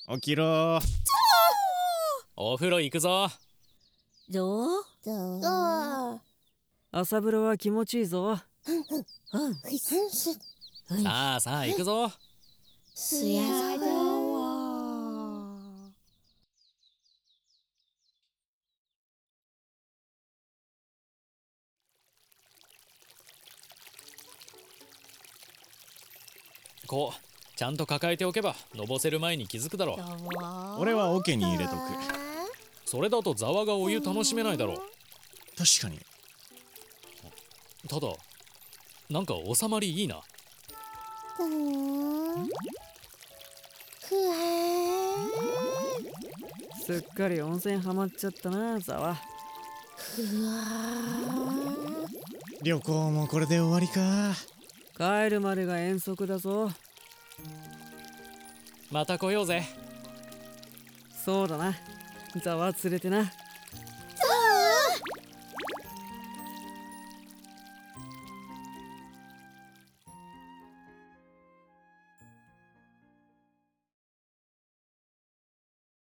起きろー。 お風呂行くぞ。 どう？ 朝風呂は気持ちいいぞ。 さあさあ行くぞ。 すやだわ。 こうちゃんと抱えておけばのぼせる前に気づくだろう。 俺は桶に入れとく。 それだとざわがお湯楽しめないだろう。 確かに。 ただなんか収まりいいな。 すっかり温泉ハマっちゃったな、ザワ。 旅行もこれで終わりか。 帰るまでが遠足だぞ。 また来ようぜ。 そうだな、ザワ連れてな。